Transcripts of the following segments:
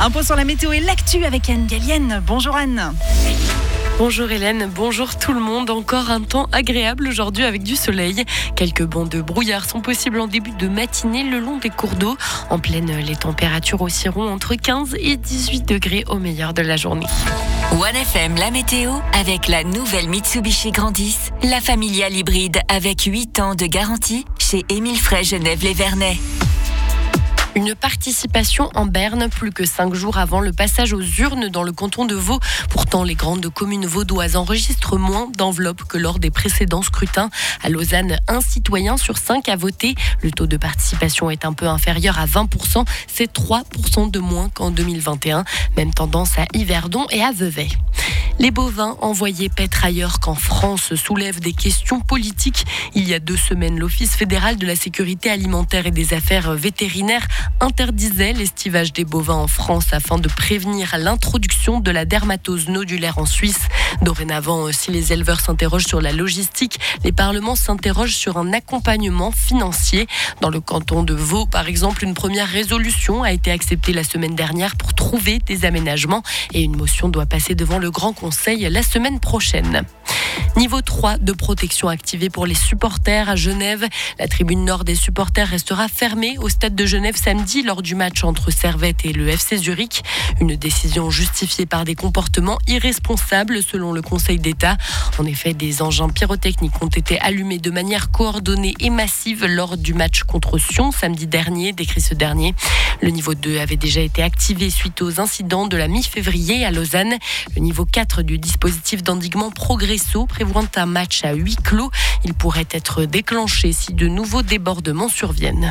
Un point sur la météo et l'actu avec Anne Gallienne. Bonjour Anne. Bonjour Hélène, bonjour tout le monde. Encore un temps agréable aujourd'hui avec du soleil. Quelques bancs de brouillard sont possibles en début de matinée le long des cours d'eau. En pleine, les températures oscilleront entre 15 et 18 degrés au meilleur de la journée. 1FM, la météo, avec la nouvelle Mitsubishi Grandis, la familiale hybride avec 8 ans de garantie chez Émile Frey Genève-les-Vernets. Une participation en berne plus que 5 jours avant le passage aux urnes dans le canton de Vaud. Pourtant, les grandes communes vaudoises enregistrent moins d'enveloppes que lors des précédents scrutins. À Lausanne, 1 citoyen sur 5 a voté. Le taux de participation est un peu inférieur à 20%. C'est 3% de moins qu'en 2021. Même tendance à Yverdon et à Vevey. Les bovins envoyés paître ailleurs qu'en France soulèvent des questions politiques. Il y a 2 semaines, l'Office fédéral de la sécurité alimentaire et des affaires vétérinaires interdisait l'estivage des bovins en France afin de prévenir l'introduction de la dermatose nodulaire en Suisse. Dorénavant, si les éleveurs s'interrogent sur la logistique, les parlements s'interrogent sur un accompagnement financier. Dans le canton de Vaud, par exemple, une première résolution a été acceptée la semaine dernière pour trouver des aménagements et une motion doit passer devant le Grand Conseil la semaine prochaine. Niveau 3 de protection activée pour les supporters à Genève. La tribune nord des supporters restera fermée au stade de Genève samedi lors du match entre Servette et le FC Zurich. Une décision justifiée par des comportements irresponsables selon le Conseil d'État. En effet, des engins pyrotechniques ont été allumés de manière coordonnée et massive lors du match contre Sion samedi dernier, décrit ce dernier. Le niveau 2 avait déjà été activé suite aux incidents de la mi-février à Lausanne. Le niveau 4 du dispositif d'endiguement Progresso prévoit un match à huis clos. Il pourrait être déclenché si de nouveaux débordements surviennent.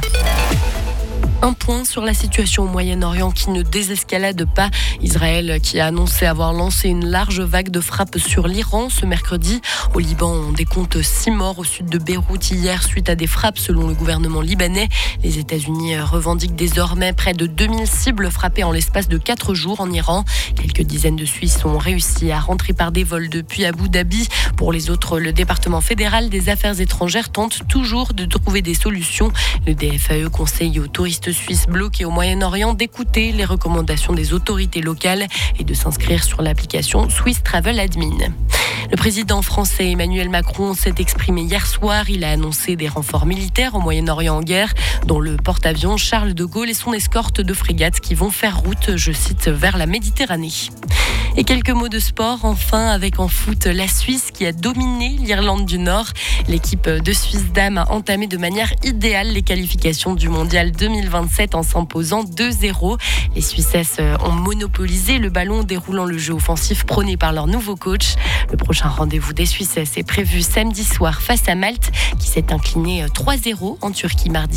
Un point sur la situation au Moyen-Orient qui ne désescalade pas. Israël qui a annoncé avoir lancé une large vague de frappes sur l'Iran ce mercredi. Au Liban, on décompte 6 morts au sud de Beyrouth hier suite à des frappes selon le gouvernement libanais. Les États-Unis revendiquent désormais près de 2000 cibles frappées en l'espace de 4 jours en Iran. Quelques dizaines de Suisses ont réussi à rentrer par des vols depuis Abu Dhabi. Pour les autres, le département fédéral des affaires étrangères tente toujours de trouver des solutions. Le DFAE conseille aux touristes suisses bloqués au Moyen-Orient d'écouter les recommandations des autorités locales et de s'inscrire sur l'application Swiss Travel Admin. Le président français Emmanuel Macron s'est exprimé hier soir. Il a annoncé des renforts militaires au Moyen-Orient en guerre, dont le porte-avions Charles de Gaulle et son escorte de frégates qui vont faire route, je cite, vers la Méditerranée. Et quelques mots de sport, enfin, avec en foot la Suisse qui a dominé l'Irlande du Nord. L'équipe de Suisse Dames a entamé de manière idéale les qualifications du Mondial 2027 en s'imposant 2-0. Les Suissesses ont monopolisé le ballon, déroulant le jeu offensif prôné par leur nouveau coach. Le prochain rendez-vous des Suissesses est prévu samedi soir face à Malte, qui s'est incliné 3-0 en Turquie mardi.